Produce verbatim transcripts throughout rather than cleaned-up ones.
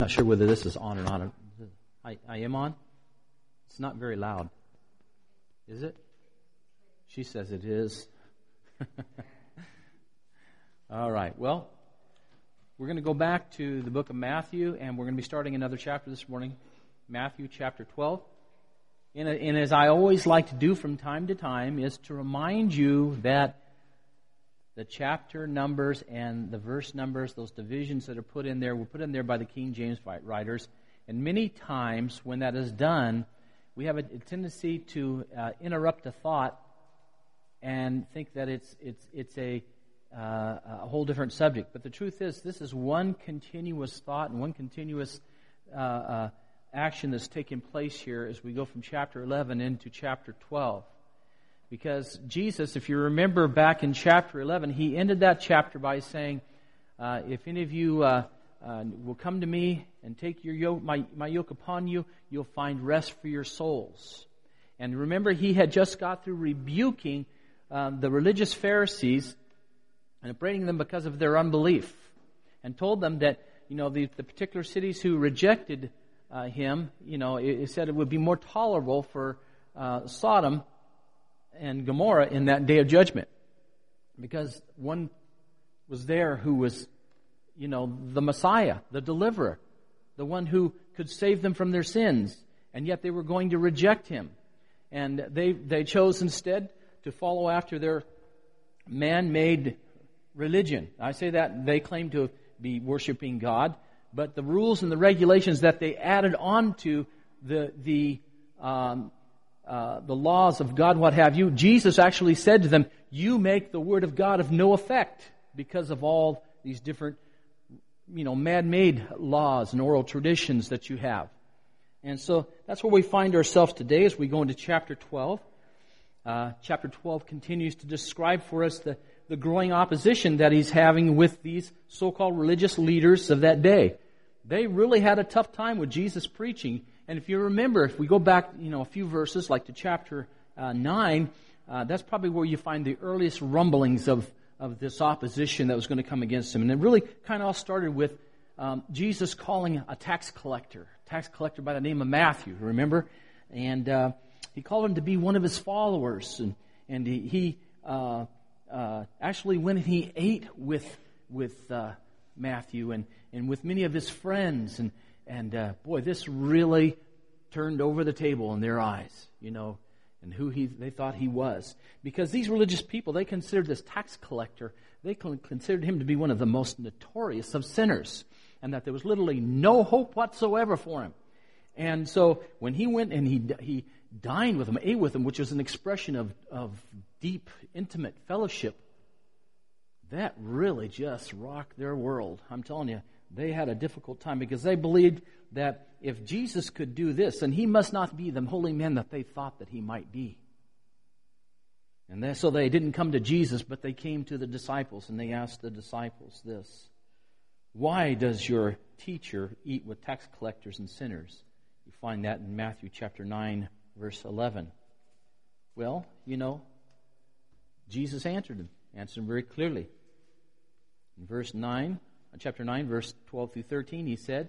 Not sure whether this is on or not. I, I am on. It's not very loud. Is it? She says it is. All right. Well, we're going to go back to the book of Matthew, and we're going to be starting another chapter this morning, Matthew chapter twelve. And, and as I always like to do from time to time, is to remind you that the chapter numbers and the verse numbers, those divisions that are put in there, were put in there by the King James writers. And many times when that is done, we have a tendency to uh, interrupt a thought and think that it's it's it's a uh, a whole different subject. But the truth is, this is one continuous thought and one continuous uh, uh, action that's taking place here as we go from chapter eleven into chapter twelve. Because Jesus, if you remember back in chapter eleven, he ended that chapter by saying, uh, if any of you uh, uh, will come to me and take your yoke, my, my yoke upon you, you'll find rest for your souls. And remember, he had just got through rebuking um, the religious Pharisees and upbraiding them because of their unbelief, and told them that, you know, the, the particular cities who rejected uh, him, you know, it, it said it would be more tolerable for uh, Sodom and Gomorrah in that day of judgment, because one was there who was, you know, the Messiah, the deliverer, the one who could save them from their sins, and yet they were going to reject him. And they they chose instead to follow after their man-made religion. I say that they claim to be worshiping God, but the rules and the regulations that they added on to the the um, Uh, the laws of God, what have you, Jesus actually said to them, you make the Word of God of no effect because of all these different, you know, man-made laws and oral traditions that you have. And so that's where we find ourselves today as we go into chapter twelve. Uh, chapter twelve continues to describe for us the, the growing opposition that he's having with these so-called religious leaders of that day. They really had a tough time with Jesus preaching. And if you remember, if we go back, you know, a few verses, like to chapter uh, nine, uh, that's probably where you find the earliest rumblings of, of this opposition that was going to come against him. And it really kind of all started with um, Jesus calling a tax collector, tax collector by the name of Matthew, remember? And uh, he called him to be one of his followers. And, and he, he uh, uh, actually went and he ate with, with uh, Matthew and, and with many of his friends. And And uh, boy, this really turned over the table in their eyes, you know, and who he they thought he was. Because these religious people, they considered this tax collector, they considered him to be one of the most notorious of sinners, and that there was literally no hope whatsoever for him. And so when he went and he he dined with them, ate with them, which was an expression of, of deep, intimate fellowship, that really just rocked their world. I'm telling you. They had a difficult time because they believed that if Jesus could do this, then he must not be the holy man that they thought that he might be. And then, so they didn't come to Jesus, but they came to the disciples, and they asked the disciples this: why does your teacher eat with tax collectors and sinners? You find that in Matthew chapter nine, verse eleven. Well, you know, Jesus answered them, answered them very clearly. In verse nine, chapter nine, verse twelve through thirteen, he said,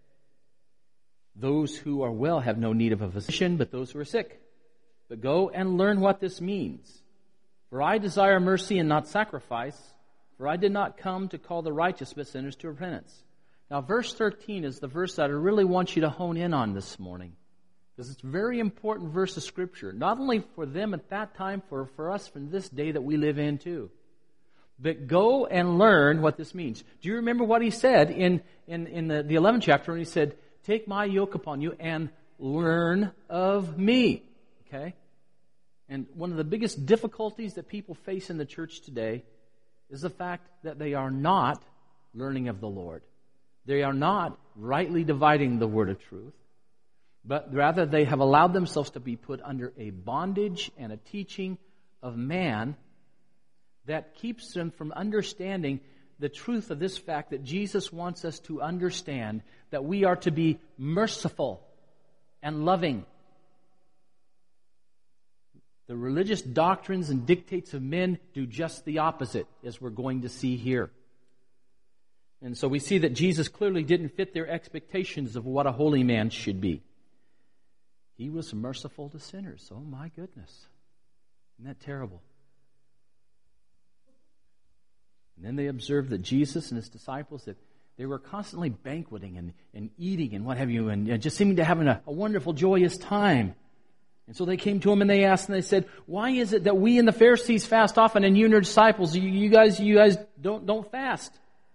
those who are well have no need of a physician, but those who are sick. But go and learn what this means. For I desire mercy and not sacrifice, for I did not come to call the righteous but sinners to repentance. Now, verse thirteen is the verse that I really want you to hone in on this morning, because it's a very important verse of Scripture, not only for them at that time, for, for us from this day that we live in too. But go and learn what this means. Do you remember what he said in, in, in the, the eleventh chapter? And he said, take my yoke upon you and learn of me. Okay? And one of the biggest difficulties that people face in the church today is the fact that they are not learning of the Lord. They are not rightly dividing the word of truth, but rather they have allowed themselves to be put under a bondage and a teaching of man that keeps them from understanding the truth of this fact that Jesus wants us to understand that we are to be merciful and loving. The religious doctrines and dictates of men do just the opposite, as we're going to see here. And so we see that Jesus clearly didn't fit their expectations of what a holy man should be. He was merciful to sinners. Oh my goodness. Isn't that terrible? And then they observed that Jesus and his disciples, that they were constantly banqueting and, and eating and what have you, and, and just seeming to having a, a wonderful, joyous time. And so they came to him and they asked and they said, why is it that we and the Pharisees fast often and you and your disciples, you, you guys you guys don't don't fast?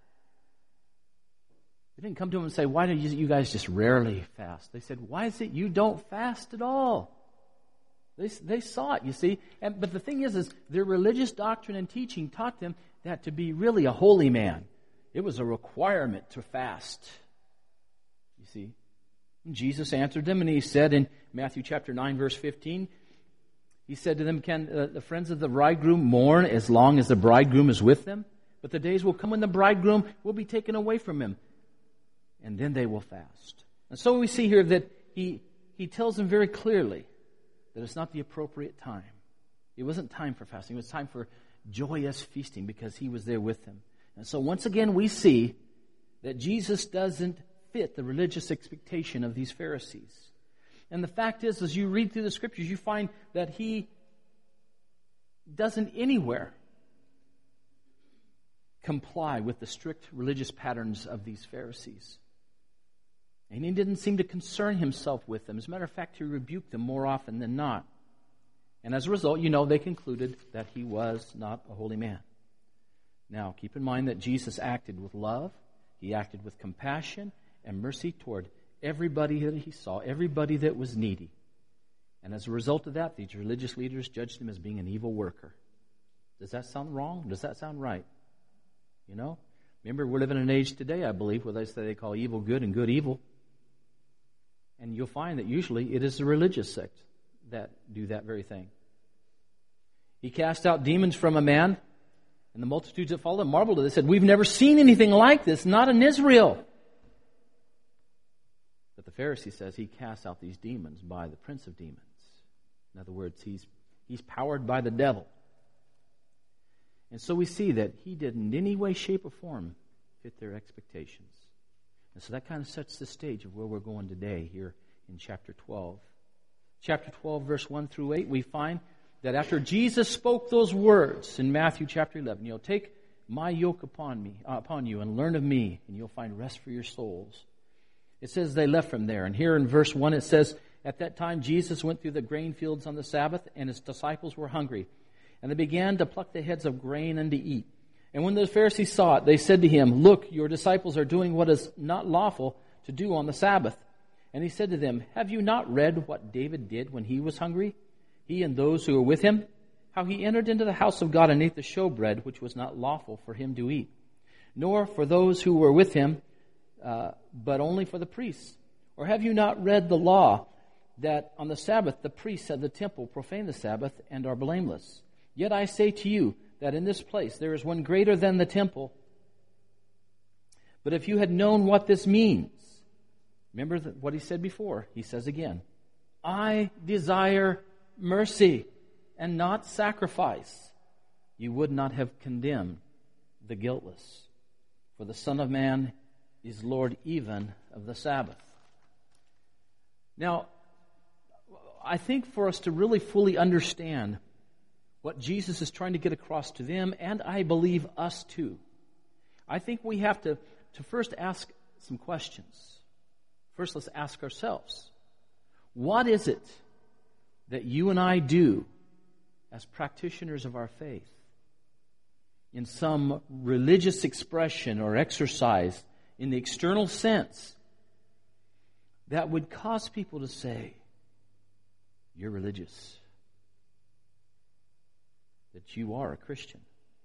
They didn't come to him and say, why do you, you guys just rarely fast? They said, why is it you don't fast at all? They, they saw it, you see. And, but the thing is, is their religious doctrine and teaching taught them that to be really a holy man, it was a requirement to fast. You see. And Jesus answered them and he said in Matthew chapter nine, verse fifteen, he said to them, can uh, the friends of the bridegroom mourn as long as the bridegroom is with them? But the days will come when the bridegroom will be taken away from him, and then they will fast. And so we see here that he he tells them very clearly that it's not the appropriate time. It wasn't time for fasting. It was time for joyous feasting because he was there with them. And so once again we see that Jesus doesn't fit the religious expectation of these Pharisees. And the fact is, as you read through the Scriptures, you find that he doesn't anywhere comply with the strict religious patterns of these Pharisees. And he didn't seem to concern himself with them. As a matter of fact, he rebuked them more often than not. And as a result, you know, they concluded that he was not a holy man. Now, keep in mind that Jesus acted with love, he acted with compassion and mercy toward everybody that he saw, everybody that was needy. And as a result of that, these religious leaders judged him as being an evil worker. Does that sound wrong? Does that sound right? You know? Remember, we're living in an age today, I believe, where they say they call evil good and good evil. And you'll find that usually it is the religious sect that do that very thing. He cast out demons from a man, and the multitudes that followed him marveled at it. They said, we've never seen anything like this, not in Israel. But the Pharisee says he casts out these demons by the prince of demons. In other words, he's he's powered by the devil. And so we see that he didn't in any way, shape, or form fit their expectations. And so that kind of sets the stage of where we're going today here in chapter twelve. Chapter twelve, verse one through eight, we find that after Jesus spoke those words in Matthew chapter eleven, you know, take my yoke upon me, uh, upon you and learn of me, and you'll find rest for your souls. It says they left from there. And here in verse one it says, at that time Jesus went through the grain fields on the Sabbath, and his disciples were hungry. And they began to pluck the heads of grain and to eat. And when the Pharisees saw it, they said to him, look, your disciples are doing what is not lawful to do on the Sabbath. And he said to them, have you not read what David did when he was hungry, he and those who were with him? How he entered into the house of God and ate the showbread, which was not lawful for him to eat, nor for those who were with him, uh, but only for the priests. Or have you not read the law, that on the Sabbath the priests of the temple profane the Sabbath and are blameless? Yet I say to you that in this place there is one greater than the temple. But if you had known what this means, remember what he said before. He says again, I desire mercy and not sacrifice. You would not have condemned the guiltless. For the Son of Man is Lord even of the Sabbath. Now, I think for us to really fully understand what Jesus is trying to get across to them, and I believe us too, I think we have to, to first ask some questions. First, let's ask ourselves, what is it that you and I do as practitioners of our faith in some religious expression or exercise in the external sense that would cause people to say, you're religious, that you are a Christian?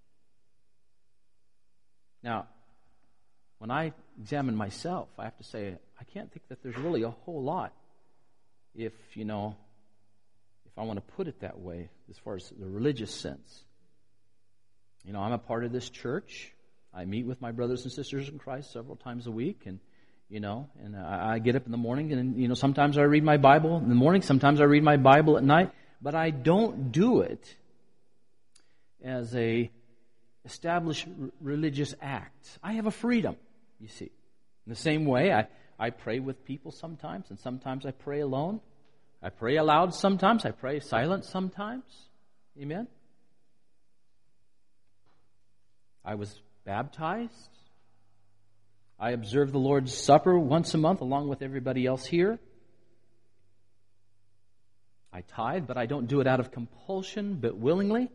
Now, when I examine myself, I have to say, I can't think that there's really a whole lot, if, you know, if I want to put it that way, as far as the religious sense. You know, I'm a part of this church. I meet with my brothers and sisters in Christ several times a week, and, you know, and I, I get up in the morning, and, you know, sometimes I read my Bible in the morning, sometimes I read my Bible at night, but I don't do it as a established r- religious act. I have a freedom. you see. In the same way, I, I pray with people sometimes, and sometimes I pray alone. I pray aloud sometimes. I pray silent sometimes. Amen? I was baptized. I observe the Lord's Supper once a month along with everybody else here. I tithe, but I don't do it out of compulsion, but willingly.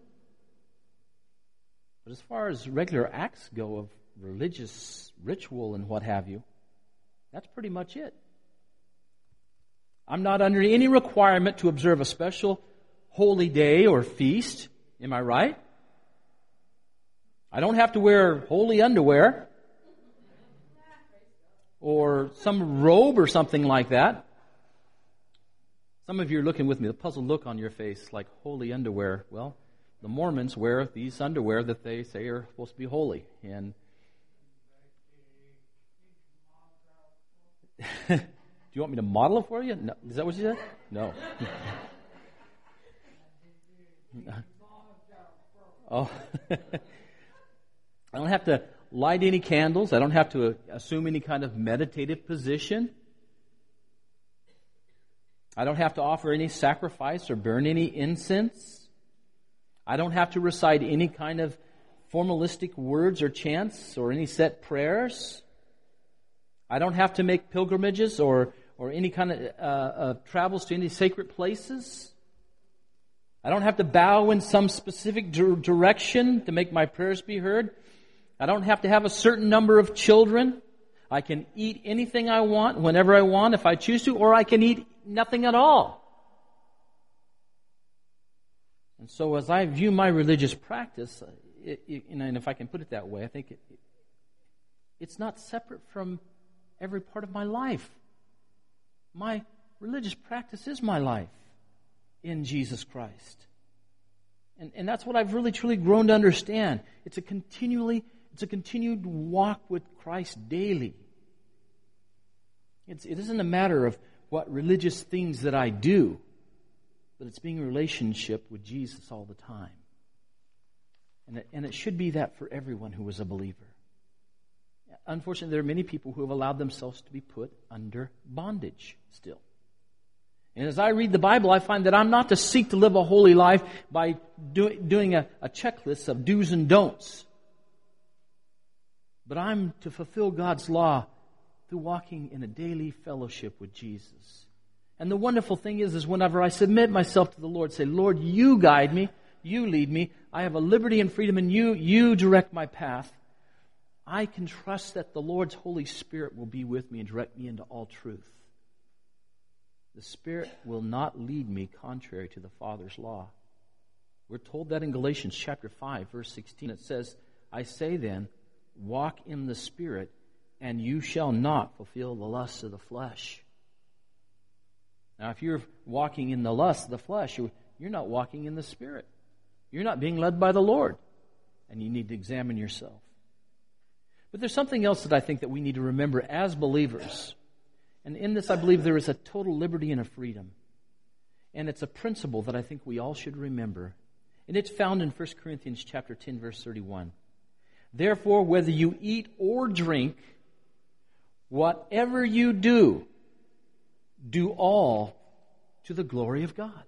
But as far as regular acts go of religious ritual and what have you, that's pretty much it. I'm not under any requirement to observe a special holy day or feast. Am I right? I don't have to wear holy underwear or some robe or something like that. Some of you are looking with me, the puzzled look on your face, like holy underwear. Well, the Mormons wear these underwear that they say are supposed to be holy. And do you want me to model it for you? No. Is that what you said? No. Oh. I don't have to light any candles. I don't have to assume any kind of meditative position. I don't have to offer any sacrifice or burn any incense. I don't have to recite any kind of formalistic words or chants or any set prayers. I don't have to make pilgrimages or, or any kind of uh, uh, travels to any sacred places. I don't have to bow in some specific di- direction to make my prayers be heard. I don't have to have a certain number of children. I can eat anything I want, whenever I want, if I choose to, or I can eat nothing at all. And so as I view my religious practice, it, it, and if I can put it that way, I think it, it's not separate from every part of my life. My religious practice is my life in Jesus Christ. And, and that's what I've really truly grown to understand. It's a continually, it's a continued walk with Christ daily. It's, it isn't a matter of what religious things that I do, but it's being in relationship with Jesus all the time. And it, and it should be that for everyone who is a believer. Unfortunately, there are many people who have allowed themselves to be put under bondage still. And as I read the Bible, I find that I'm not to seek to live a holy life by do, doing a, a checklist of do's and don'ts. But I'm to fulfill God's law through walking in a daily fellowship with Jesus. And the wonderful thing is, is whenever I submit myself to the Lord, say, Lord, you guide me, you lead me, I have a liberty and freedom in you, you direct my path. I can trust that the Lord's Holy Spirit will be with me and direct me into all truth. The Spirit will not lead me contrary to the Father's law. We're told that in Galatians chapter five, verse sixteen. It says, I say then, walk in the Spirit, and you shall not fulfill the lusts of the flesh. Now, if you're walking in the lust of the flesh, you're not walking in the Spirit. You're not being led by the Lord. And you need to examine yourself. But there's something else that I think that we need to remember as believers. And in this, I believe there is a total liberty and a freedom. And it's a principle that I think we all should remember. And it's found in First Corinthians chapter ten, verse thirty-one. Therefore, whether you eat or drink, whatever you do, do all to the glory of God.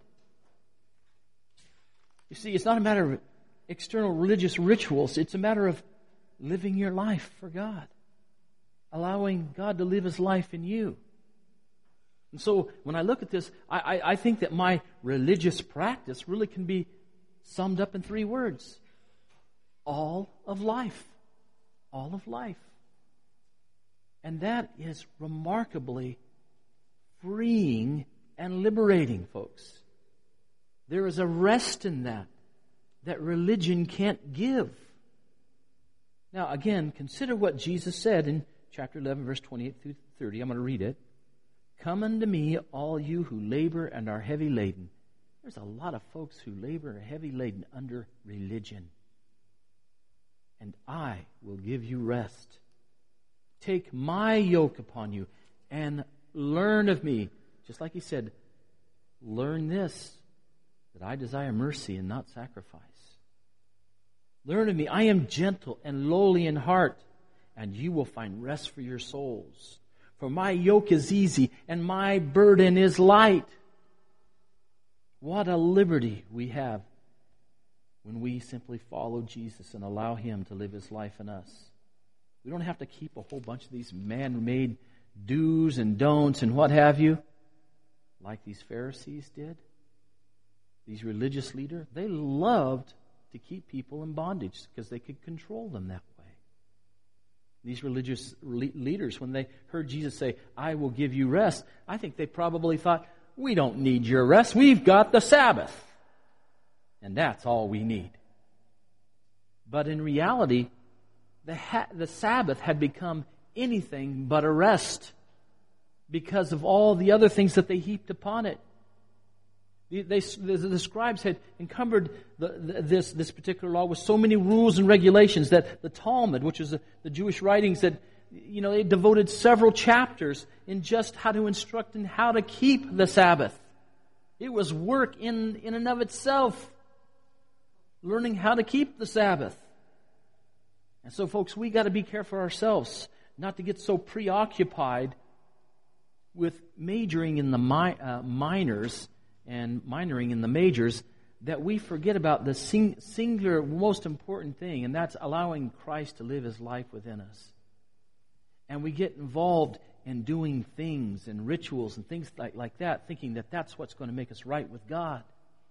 You see, it's not a matter of external religious rituals. It's a matter of living your life for God. Allowing God to live His life in you. And so, when I look at this, I, I, I think that my religious practice really can be summed up in three words. All of life. All of life. And that is remarkably freeing and liberating, folks. There is a rest in that that religion can't give. Now, again, consider what Jesus said in chapter eleven, verse twenty-eight through thirty. I'm going to read it. Come unto me, all you who labor and are heavy laden. There's a lot of folks who labor and are heavy laden under religion. And I will give you rest. Take my yoke upon you and learn of me. Just like He said, learn this, that I desire mercy and not sacrifice. Learn of me. I am gentle and lowly in heart, and you will find rest for your souls. For my yoke is easy, and my burden is light. What a liberty we have when we simply follow Jesus and allow Him to live His life in us. We don't have to keep a whole bunch of these man-made do's and don'ts and what have you, like these Pharisees did. These religious leaders, they loved to keep people in bondage because they could control them that way. These religious le- leaders, when they heard Jesus say, I will give you rest, I think they probably thought, we don't need your rest. We've got the Sabbath. And that's all we need. But in reality, the, ha- the Sabbath had become anything but a rest because of all the other things that they heaped upon it. They, they, the, the scribes had encumbered the, the, this, this particular law with so many rules and regulations that the Talmud, which is the, the Jewish writings, that you know they devoted several chapters in just how to instruct and how to keep the Sabbath. It was work in, in and of itself, learning how to keep the Sabbath. And so, folks, we got to be careful ourselves not to get so preoccupied with majoring in the mi- uh, minors and minoring in the majors that we forget about the sing- singular, most important thing, and that's allowing Christ to live His life within us. And we get involved in doing things and rituals and things like, like that, thinking that that's what's going to make us right with God.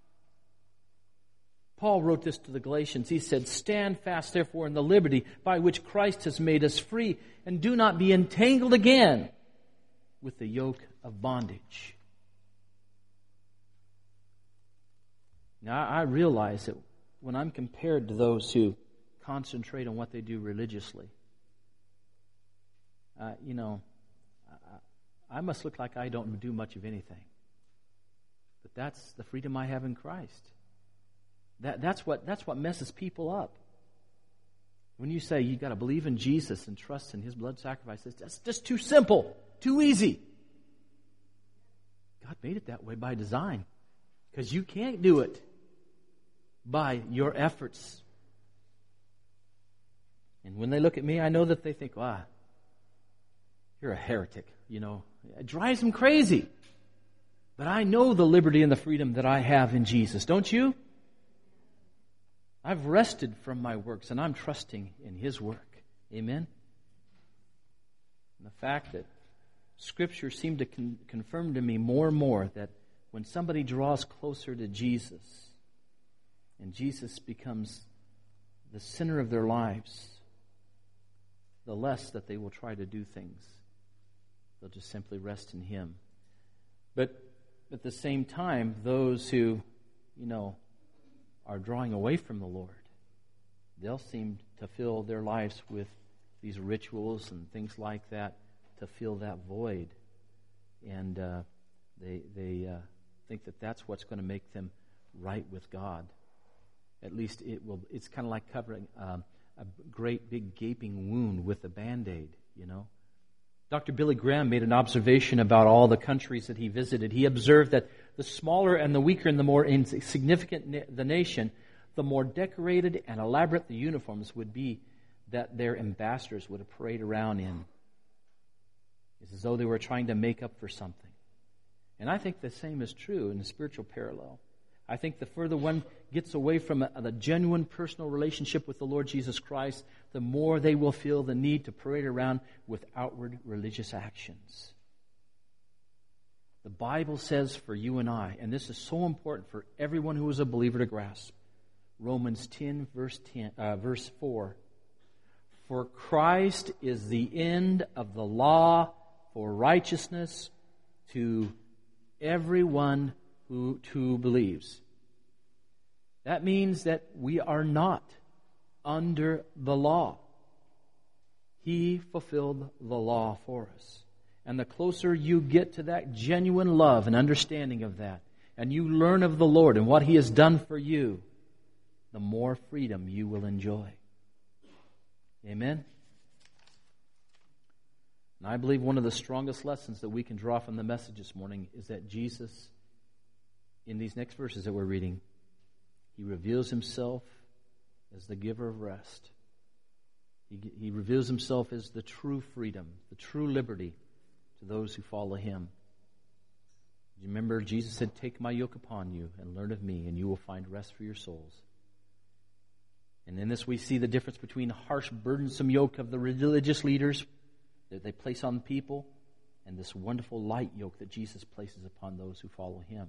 Paul wrote this to the Galatians. He said, stand fast, therefore, in the liberty by which Christ has made us free, and do not be entangled again with the yoke of bondage. Now, I realize that when I'm compared to those who concentrate on what they do religiously, uh, you know, I, I must look like I don't do much of anything. But that's the freedom I have in Christ. That, that's what that's what messes people up. When you say you've got to believe in Jesus and trust in His blood sacrifices, that's just too simple, too easy. God made it that way by design, because you can't do it by your efforts. And when they look at me, I know that they think, "Wow, you're a heretic." You know, it drives them crazy. But I know the liberty and the freedom that I have in Jesus. Don't you? I've rested from my works, and I'm trusting in His work. Amen? And the fact that Scripture seemed to con- confirm to me more and more that when somebody draws closer to Jesus, and Jesus becomes the center of their lives, the less that they will try to do things. They'll just simply rest in Him. But at the same time, those who, you know, are drawing away from the Lord, they'll seem to fill their lives with these rituals and things like that to fill that void. And uh, they they uh, think that that's what's going to make them right with God. At least it will. It's kind of like covering um, a great big gaping wound with a Band-Aid, you know. Doctor Billy Graham made an observation about all the countries that he visited. He observed that the smaller and the weaker and the more insignificant na- the nation, the more decorated and elaborate the uniforms would be that their ambassadors would parade around in. It's as though they were trying to make up for something. And I think the same is true in the spiritual parallel. I think the further one gets away from a, a genuine personal relationship with the Lord Jesus Christ, the more they will feel the need to parade around with outward religious actions. The Bible says for you and I, and this is so important for everyone who is a believer to grasp, Romans ten, verse ten, uh, verse four. For Christ is the end of the law for righteousness to everyone who, who believes. That means that we are not under the law. He fulfilled the law for us. And the closer you get to that genuine love and understanding of that, and you learn of the Lord and what He has done for you, the more freedom you will enjoy. Amen? And I believe one of the strongest lessons that we can draw from the message this morning is that Jesus, in these next verses that we're reading, He reveals Himself as the giver of rest. He, he reveals himself as the true freedom, the true liberty to those who follow him. You remember Jesus said, "Take my yoke upon you and learn of me, and you will find rest for your souls." And in this we see the difference between the harsh, burdensome yoke of the religious leaders that they place on people and this wonderful light yoke that Jesus places upon those who follow him.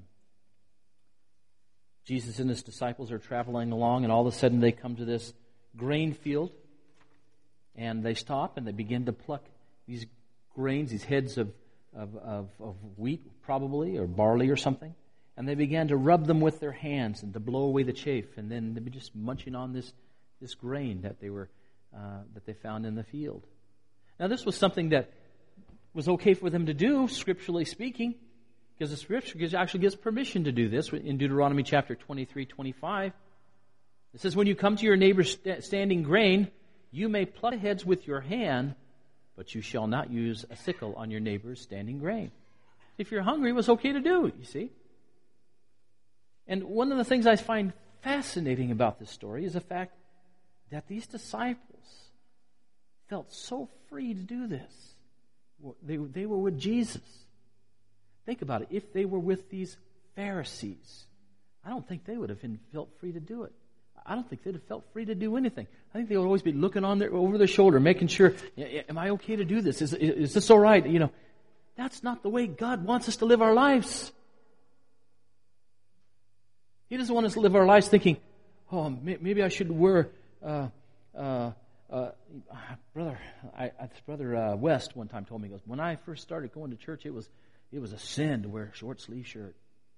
Jesus and his disciples are traveling along, and all of a sudden they come to this grain field, and they stop and they begin to pluck these grains, these heads of, of, of, of wheat probably, or barley or something, and they began to rub them with their hands and to blow away the chaff, and then they'd be just munching on this, this grain that they were uh, that they found in the field. Now this was something that was okay for them to do, scripturally speaking, because the Scripture actually gives permission to do this in Deuteronomy chapter twenty-three, twenty-five. It says, "When you come to your neighbor's st- standing grain, you may pluck the heads with your hand, but you shall not use a sickle on your neighbor's standing grain." If you're hungry, it was okay to do, you see. And one of the things I find fascinating about this story is the fact that these disciples felt so free to do this. They, they were with Jesus. Think about it. If they were with these Pharisees, I don't think they would have been felt free to do it. I don't think they'd have felt free to do anything. I think they would always be looking on their, over their shoulder, making sure, am I okay to do this? Is, is this all right? You know, that's not the way God wants us to live our lives. He doesn't want us to live our lives thinking, oh, maybe I should wear, uh, uh, uh, brother, I, I, brother uh, West one time told me, he goes, when I first started going to church, it was, it was a sin to wear a short sleeve shirt.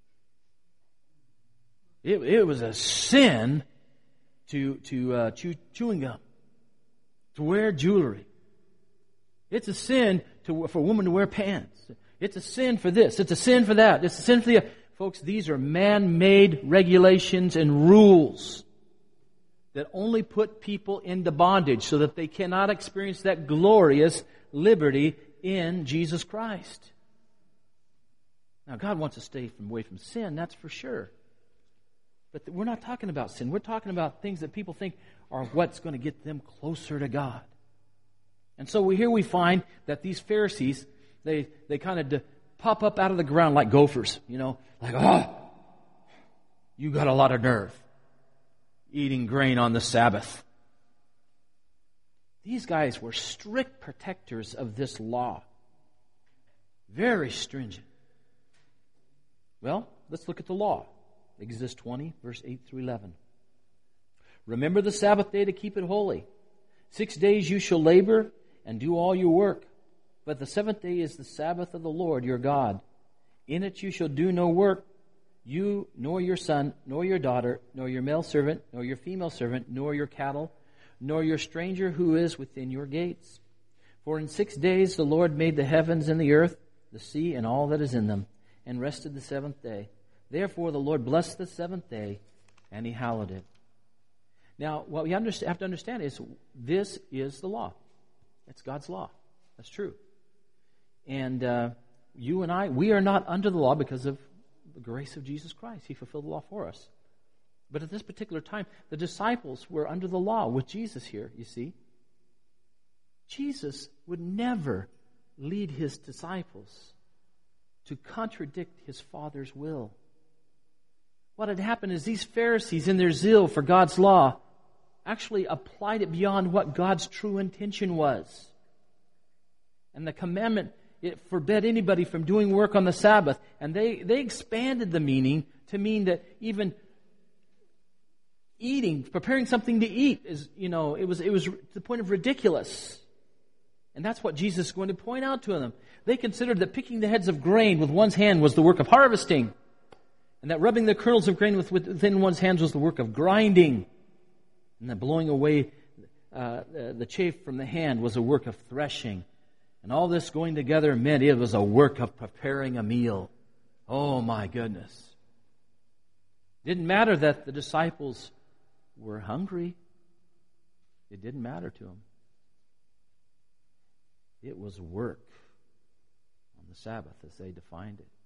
It, it was a sin to to uh, chew chewing gum, to wear jewelry. It's a sin to for a woman to wear pants. It's a sin for this. It's a sin for that. It's a sin for the... Folks, these are man-made regulations and rules that only put people into bondage so that they cannot experience that glorious liberty in Jesus Christ. Now, God wants us to stay from, away from sin, that's for sure. But we're not talking about sin. We're talking about things that people think are what's going to get them closer to God. And so we, here we find that these Pharisees, they, they kind of de- pop up out of the ground like gophers, you know, like, oh, you got a lot of nerve eating grain on the Sabbath. These guys were strict protectors of this law. Very stringent. Well, let's look at the law. Exodus twenty, verse eight through eleven. "Remember the Sabbath day to keep it holy. Six days you shall labor and do all your work. But the seventh day is the Sabbath of the Lord your God. In it you shall do no work, you, nor your son, nor your daughter, nor your male servant, nor your female servant, nor your cattle, nor your stranger who is within your gates. For in six days the Lord made the heavens and the earth, the sea, and all that is in them, and rested the seventh day. Therefore the Lord blessed the seventh day, and He hallowed it." Now, what we have to understand is this is the law. It's God's law. That's true. And uh, you and I, we are not under the law because of the grace of Jesus Christ. He fulfilled the law for us. But at this particular time, the disciples were under the law with Jesus here, you see. Jesus would never lead His disciples to contradict His Father's will. What had happened is these Pharisees, in their zeal for God's law, actually applied it beyond what God's true intention was. And the commandment, it forbade anybody from doing work on the Sabbath. And they, they expanded the meaning to mean that even eating, preparing something to eat, is, you know, it was, it was to the point of ridiculous. And that's what Jesus is going to point out to them. They considered that picking the heads of grain with one's hand was the work of harvesting. And that rubbing the kernels of grain with, within one's hands was the work of grinding. And that blowing away uh, the chaff from the hand was a work of threshing. And all this going together meant it was a work of preparing a meal. Oh my goodness. It didn't matter that the disciples were hungry. It didn't matter to them. It was work on the Sabbath as they defined it.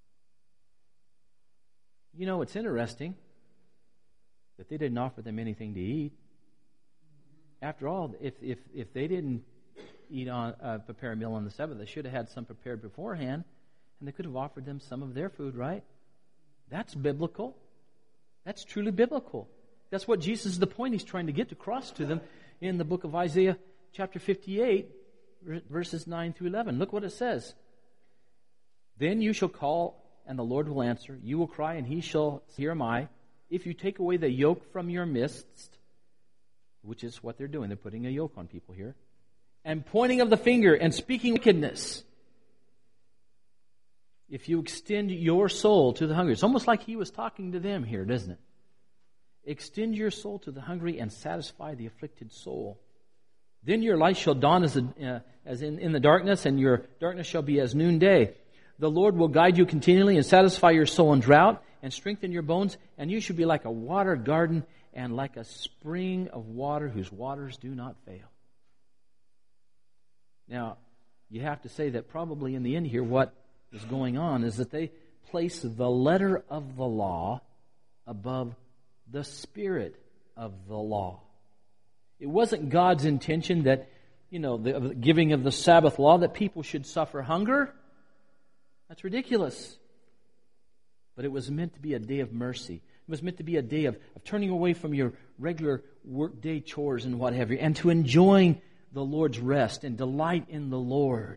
You know, it's interesting that they didn't offer them anything to eat. After all, if if if they didn't eat on uh, prepare a meal on the Sabbath, they should have had some prepared beforehand, and they could have offered them some of their food, right? That's biblical. That's truly biblical. That's what Jesus, the point he's trying to get across to them in the book of Isaiah, chapter fifty-eight, verses nine through eleven. Look what it says. Then you shall call, and the Lord will answer. You will cry, and he shall say, Here am I. If you take away the yoke from your midst, which is what they're doing. They're putting a yoke on people here. And pointing of the finger and speaking wickedness. If you extend your soul to the hungry. It's almost like he was talking to them here, doesn't it? Extend your soul to the hungry and satisfy the afflicted soul. Then your light shall dawn as, a, uh, as in, in the darkness, and your darkness shall be as noonday. The Lord will guide you continually and satisfy your soul in drought and strengthen your bones, and you should be like a watered garden and like a spring of water whose waters do not fail. Now, you have to say that probably in the end here what is going on is that they place the letter of the law above the spirit of the law. It wasn't God's intention that, you know, the giving of the Sabbath law, that people should suffer hunger. That's ridiculous. But it was meant to be a day of mercy. It was meant to be a day of, of turning away from your regular workday chores and what have you, and to enjoying the Lord's rest and delight in the Lord.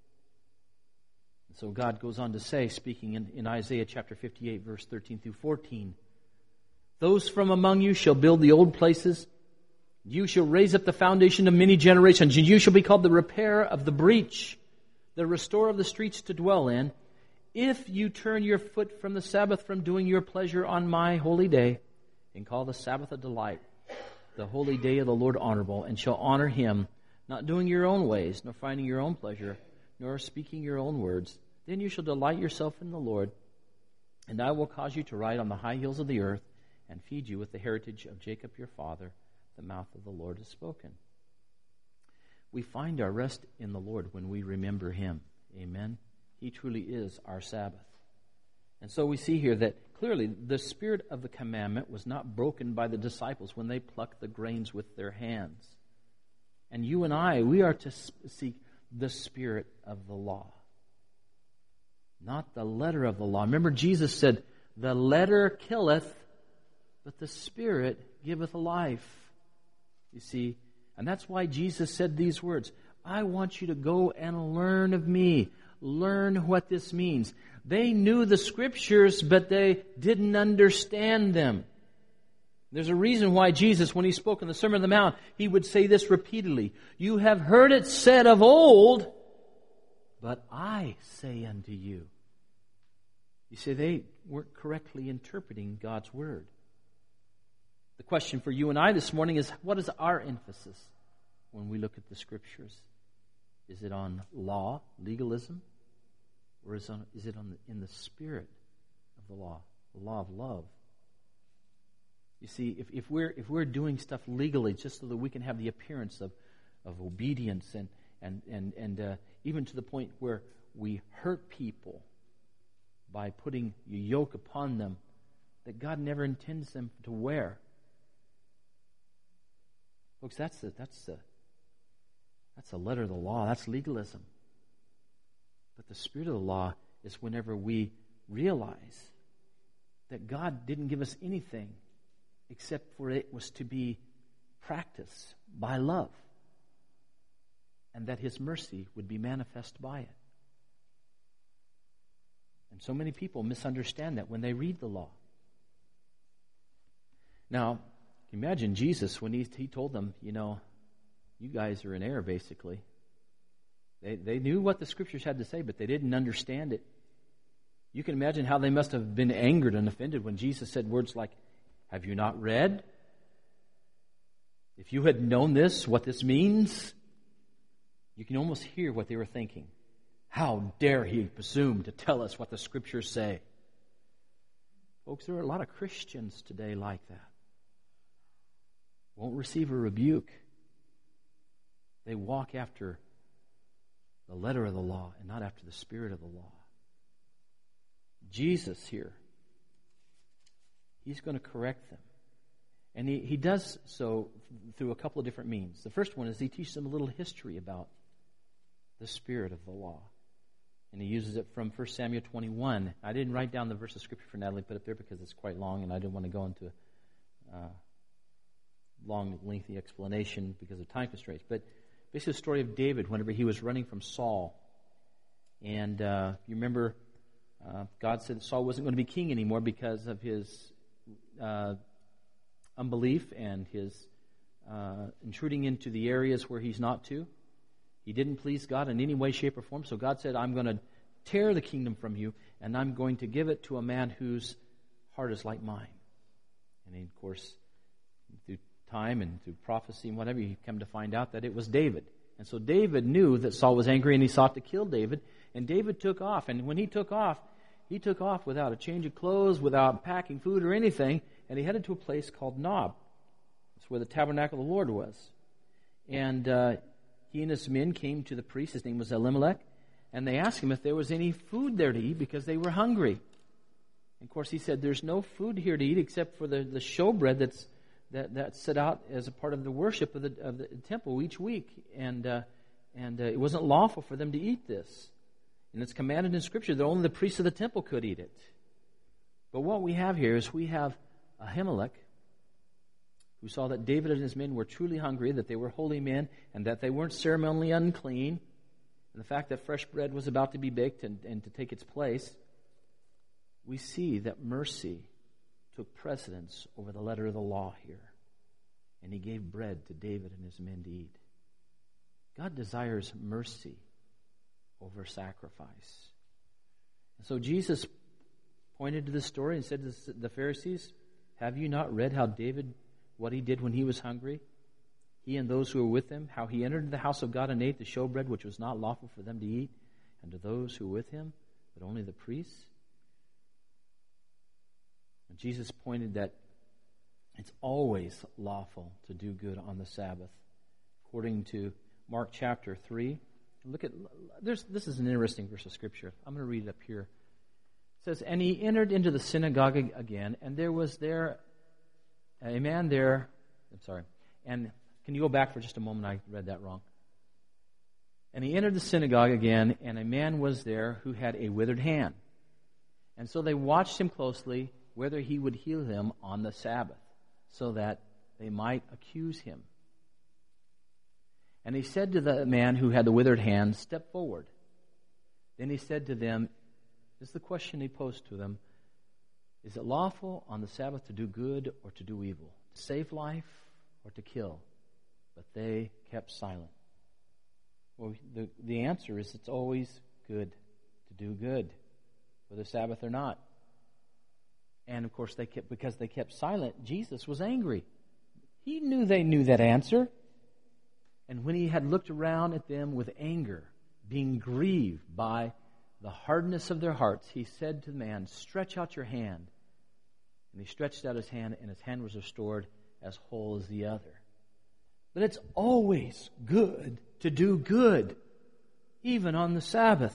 And so God goes on to say, speaking in, in Isaiah chapter fifty-eight, verse thirteen through fourteen, Those from among you shall build the old places. You shall raise up the foundation of many generations, and you shall be called the repairer of the breach, the restorer of the streets to dwell in. If you turn your foot from the Sabbath, from doing your pleasure on my holy day, and call the Sabbath a delight, the holy day of the Lord honorable, and shall honor him, not doing your own ways, nor finding your own pleasure, nor speaking your own words, then you shall delight yourself in the Lord, and I will cause you to ride on the high hills of the earth, and feed you with the heritage of Jacob your father. The mouth of the Lord has spoken. We find our rest in the Lord when we remember him. Amen. He truly is our Sabbath. And so we see here that clearly the spirit of the commandment was not broken by the disciples when they plucked the grains with their hands. And you and I, we are to seek the spirit of the law, not the letter of the law. Remember, Jesus said, the letter killeth, but the spirit giveth life. You see, and that's why Jesus said these words, I want you to go and learn of me. Learn what this means. They knew the Scriptures, but they didn't understand them. There's a reason why Jesus, when he spoke in the Sermon on the Mount, he would say this repeatedly. You have heard it said of old, but I say unto you. You see, they weren't correctly interpreting God's Word. The question for you and I this morning is, what is our emphasis when we look at the Scriptures? Is it on law, legalism? Or is, on, is it on the, in the spirit of the law, the law of love? You see, if, if we're if we're doing stuff legally just so that we can have the appearance of, of obedience and and and and uh, even to the point where we hurt people by putting a yoke upon them that God never intends them to wear, folks, that's the that's the that's the letter of the law. That's legalism. But the spirit of the law is whenever we realize that God didn't give us anything except for it was to be practiced by love, and that His mercy would be manifest by it. And so many people misunderstand that when they read the law. Now, imagine Jesus when he, he told them, you know, you guys are in error, basically. They, they knew what the Scriptures had to say, but they didn't understand it. You can imagine how they must have been angered and offended when Jesus said words like, have you not read? If you had known this, what this means, you can almost hear what they were thinking. How dare he presume to tell us what the Scriptures say? Folks, there are a lot of Christians today like that. Won't receive a rebuke. They walk after the letter of the law and not after the spirit of the law. Jesus here, He's going to correct them. And he, he does so through a couple of different means. The first one is he teaches them a little history about the spirit of the law. And he uses it from First Samuel twenty-one. I didn't write down the verse of Scripture for Natalie, put it there because it's quite long, and I didn't want to go into a uh, long, lengthy explanation because of time constraints. But basically the story of David whenever he was running from Saul. And uh, you remember uh, God said that Saul wasn't going to be king anymore because of his uh, unbelief and his uh, intruding into the areas where he's not to. He didn't please God in any way, shape, or form. So God said, I'm going to tear the kingdom from you, and I'm going to give it to a man whose heart is like mine. And then, of course, through time and through prophecy and whatever, you come to find out that it was David. And so David knew that Saul was angry, and he sought to kill David. And David took off. And when he took off, he took off without a change of clothes, without packing food or anything, and he headed to a place called Nob. That's where the tabernacle of the Lord was. And uh, he and his men came to the priest. His name was Elimelech. And they asked him if there was any food there to eat because they were hungry. And of course, he said, there's no food here to eat except for the, the showbread that's that, that's set out as a part of the worship of the, of the temple each week. And, uh, and uh, it wasn't lawful for them to eat this. And it's commanded in Scripture that only the priests of the temple could eat it. But what we have here is we have Ahimelech, who saw that David and his men were truly hungry, that they were holy men, and that they weren't ceremonially unclean, and the fact that fresh bread was about to be baked and, and to take its place. We see that mercy took precedence over the letter of the law here, and he gave bread to David and his men to eat. God desires mercy over sacrifice. And so Jesus pointed to this story and said to the Pharisees, have you not read how David, what he did when he was hungry? He and those who were with him, how he entered the house of God and ate the showbread which was not lawful for them to eat, and to those who were with him, but only the priests. And Jesus pointed that it's always lawful to do good on the Sabbath. According to Mark chapter three, look at, there's, this is an interesting verse of Scripture. I'm going to read it up here. It says, and he entered into the synagogue again, and there was there a man there, I'm sorry, and can you go back for just a moment? I read that wrong. And he entered the synagogue again, and a man was there who had a withered hand. And so they watched him closely, whether he would heal him on the Sabbath, so that they might accuse him. And he said to the man who had the withered hand, step forward. Then he said to them, this is the question he posed to them, is it lawful on the Sabbath to do good or to do evil, to save life or to kill? But they kept silent. Well, the, the answer is it's always good to do good, whether Sabbath or not. And of course, they kept because they kept silent, Jesus was angry. He knew they knew that answer. And when he had looked around at them with anger, being grieved by the hardness of their hearts, he said to the man, stretch out your hand. And he stretched out his hand, and his hand was restored as whole as the other. But it's always good to do good, even on the Sabbath.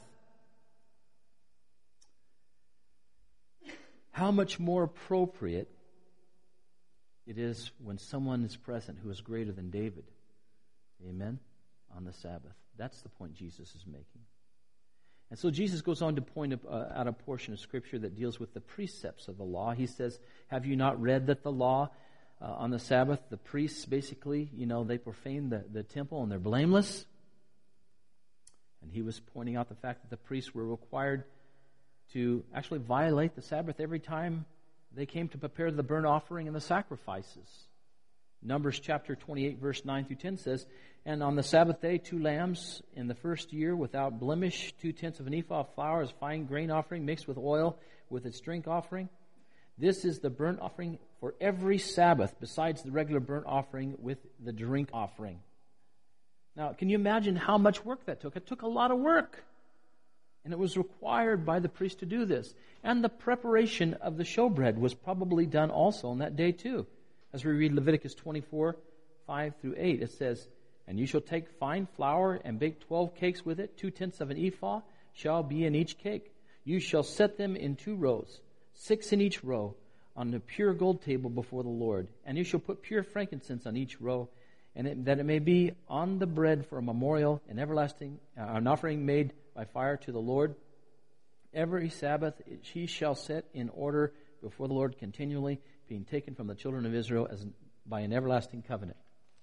How much more appropriate it is when someone is present who is greater than David. Amen? On the Sabbath. That's the point Jesus is making. And so Jesus goes on to point uh, out a portion of Scripture that deals with the precepts of the law. He says, have you not read that the law uh, on the Sabbath, the priests basically, you know, they profane the, the temple and they're blameless? And he was pointing out the fact that the priests were required to actually violate the Sabbath every time they came to prepare the burnt offering and the sacrifices. Numbers chapter twenty-eight, verse nine through ten says, and on the Sabbath day, two lambs in the first year without blemish, two-tenths of an ephah of flour as fine grain offering mixed with oil with its drink offering. This is the burnt offering for every Sabbath besides the regular burnt offering with the drink offering. Now, can you imagine how much work that took? It took a lot of work. And it was required by the priest to do this. And the preparation of the showbread was probably done also on that day too. As we read Leviticus twenty-four, five through eight, it says, and you shall take fine flour and bake twelve cakes with it. Two-tenths of an ephah shall be in each cake. You shall set them in two rows, six in each row, on a pure gold table before the Lord. And you shall put pure frankincense on each row, and it, that it may be on the bread for a memorial, an everlasting, uh, an offering made by fire to the Lord. Every Sabbath he shall set in order before the Lord continually, being taken from the children of Israel as by an everlasting covenant.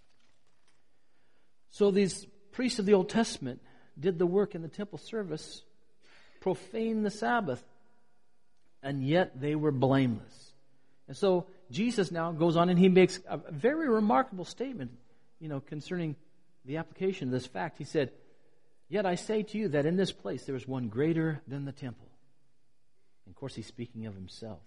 So these priests of the Old Testament did the work in the temple service, profaned the Sabbath, and yet they were blameless. And so Jesus now goes on and he makes a very remarkable statement, you know, concerning the application of this fact. He said, "Yet I say to you that in this place there is one greater than the temple." And of course he's speaking of himself.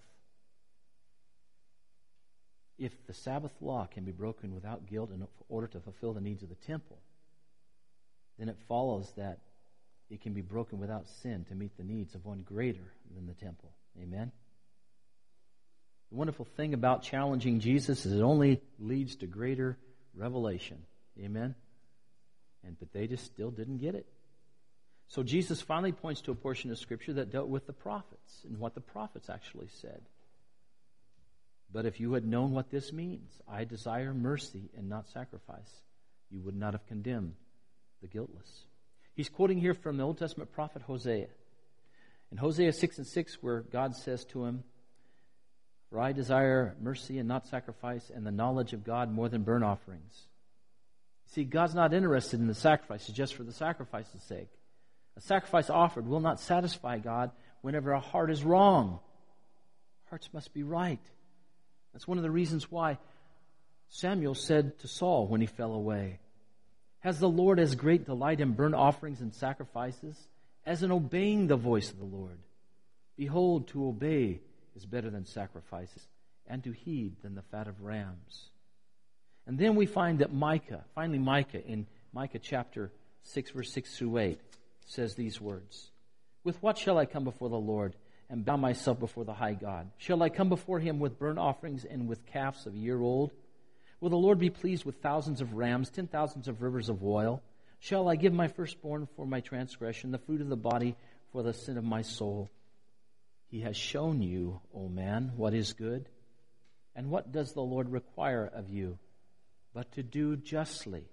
If the Sabbath law can be broken without guilt in order to fulfill the needs of the temple, then it follows that it can be broken without sin to meet the needs of one greater than the temple. Amen? The wonderful thing about challenging Jesus is it only leads to greater revelation. Amen? And but they just still didn't get it. So Jesus finally points to a portion of Scripture that dealt with the prophets and what the prophets actually said. "But if you had known what this means, I desire mercy and not sacrifice, you would not have condemned the guiltless." He's quoting here from the Old Testament prophet Hosea. In Hosea six and six, where God says to him, "For I desire mercy and not sacrifice, and the knowledge of God more than burnt offerings." See, God's not interested in the sacrifices just for the sacrifice's sake. A sacrifice offered will not satisfy God whenever a heart is wrong. Hearts must be right. That's one of the reasons why Samuel said to Saul when he fell away, "Has the Lord as great delight in burnt offerings and sacrifices as in obeying the voice of the Lord? Behold, to obey is better than sacrifices, and to heed than the fat of rams." And then we find that Micah, finally Micah, in Micah chapter six, verse six through eight, says these words, "With what shall I come before the Lord and bow myself before the high God? Shall I come before him with burnt offerings and with calves of a year old? Will the Lord be pleased with thousands of rams, ten thousands of rivers of oil? Shall I give my firstborn for my transgression, the fruit of the body for the sin of my soul? He has shown you, O man, what is good. And what does the Lord require of you? But to do justly,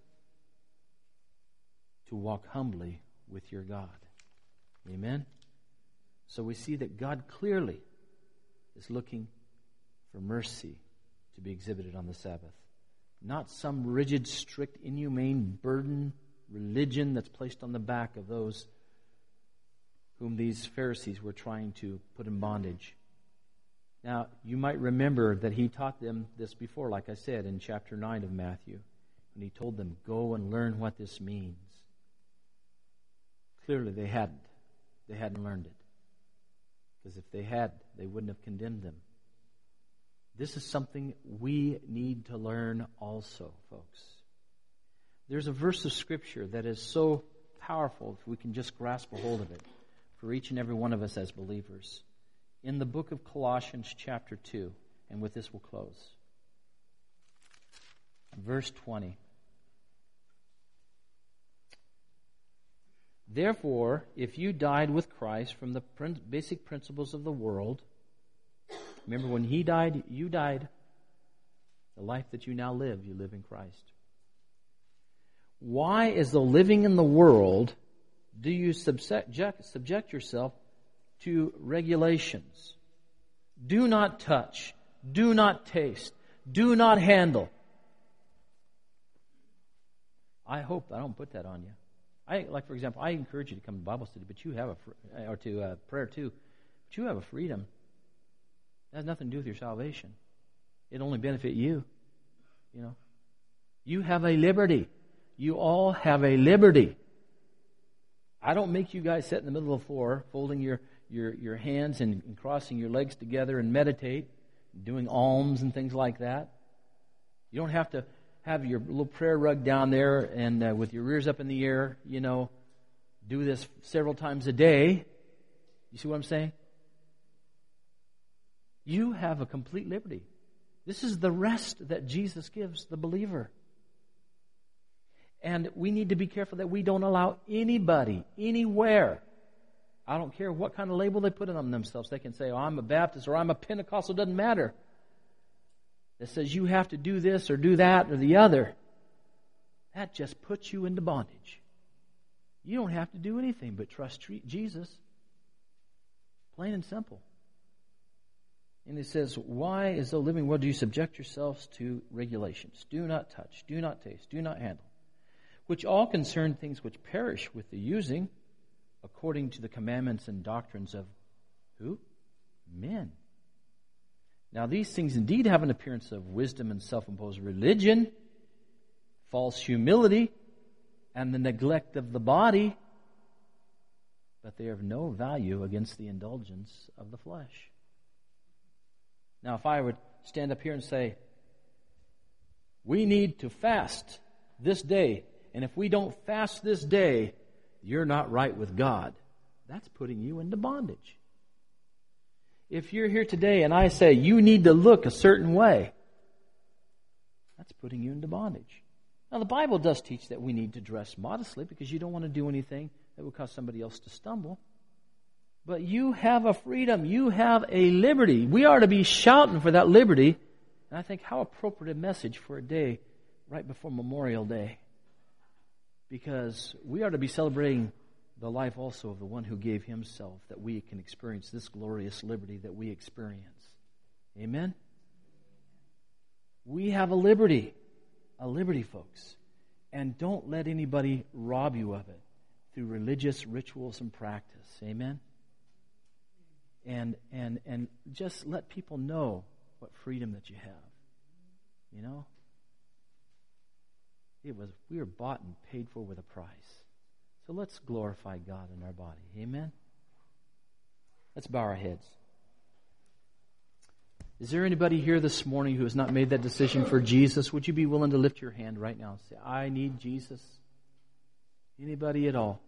to walk humbly with your God." Amen? So we see that God clearly is looking for mercy to be exhibited on the Sabbath. Not some rigid, strict, inhumane burden religion that's placed on the back of those whom these Pharisees were trying to put in bondage. Now, you might remember that he taught them this before, like I said, in chapter nine of Matthew, when he told them, "Go and learn what this means." Clearly they hadn't. They hadn't learned it. Because if they had, they wouldn't have condemned them. This is something we need to learn also, folks. There's a verse of Scripture that is so powerful if we can just grasp a hold of it for each and every one of us as believers. In the book of Colossians chapter two, and with this we'll close. Verse twenty. "Therefore, if you died with Christ from the basic principles of the world," remember when he died, you died. The life that you now live, you live in Christ. "Why, as though living in the world, do you subject, subject yourself to regulations? Do not touch, do not taste, do not handle." I hope I don't put that on you. I, like, for example, I encourage you to come to Bible study, but you have a, or to uh, prayer too, but you have a freedom. It has nothing to do with your salvation. It only benefit you, you know. You have a liberty. You all have a liberty. I don't make you guys sit in the middle of the floor, folding your, your, your hands and, and crossing your legs together and meditate, doing alms and things like that. You don't have to have your little prayer rug down there and uh, with your ears up in the air, you know, do this several times a day. You see what I'm saying? You have a complete liberty. This is the rest that Jesus gives the believer. And we need to be careful that we don't allow anybody, anywhere, I don't care what kind of label they put on themselves. They can say, oh, I'm a Baptist or I'm a Pentecostal. It doesn't matter. It says you have to do this or do that or the other. That just puts you into bondage. You don't have to do anything but trust Jesus. Plain and simple. And it says, why, as though living well, do you subject yourselves to regulations? Do not touch, do not taste, do not handle, which all concern things which perish with the using, according to the commandments and doctrines of who? Men. Now these things indeed have an appearance of wisdom and self-imposed religion, false humility, and the neglect of the body, but they are of no value against the indulgence of the flesh. Now if I would stand up here and say, we need to fast this day, and if we don't fast this day, you're not right with God, that's putting you into bondage. If you're here today and I say you need to look a certain way, that's putting you into bondage. Now the Bible does teach that we need to dress modestly because you don't want to do anything that would cause somebody else to stumble. But you have a freedom. You have a liberty. We are to be shouting for that liberty. And I think how appropriate a message for a day right before Memorial Day. Because we are to be celebrating the life also of the one who gave himself that we can experience this glorious liberty that we experience. Amen? We have a liberty. A liberty, folks. And don't let anybody rob you of it through religious rituals and practice. Amen? And and and just let people know what freedom that you have. You know? It was we were bought and paid for with a price. So let's glorify God in our body. Amen? Let's bow our heads. Is there anybody here this morning who has not made that decision for Jesus? Would you be willing to lift your hand right now and say, I need Jesus? Anybody at all?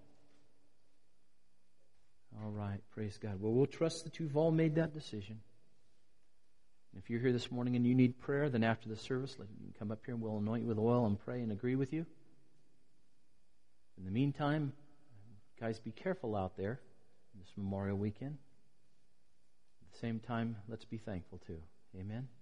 All right, praise God. Well, we'll trust that you've all made that decision. If you're here this morning and you need prayer, then after the service, you can come up here and we'll anoint you with oil and pray and agree with you. In the meantime, guys, be careful out there this Memorial Weekend. At the same time, let's be thankful too. Amen.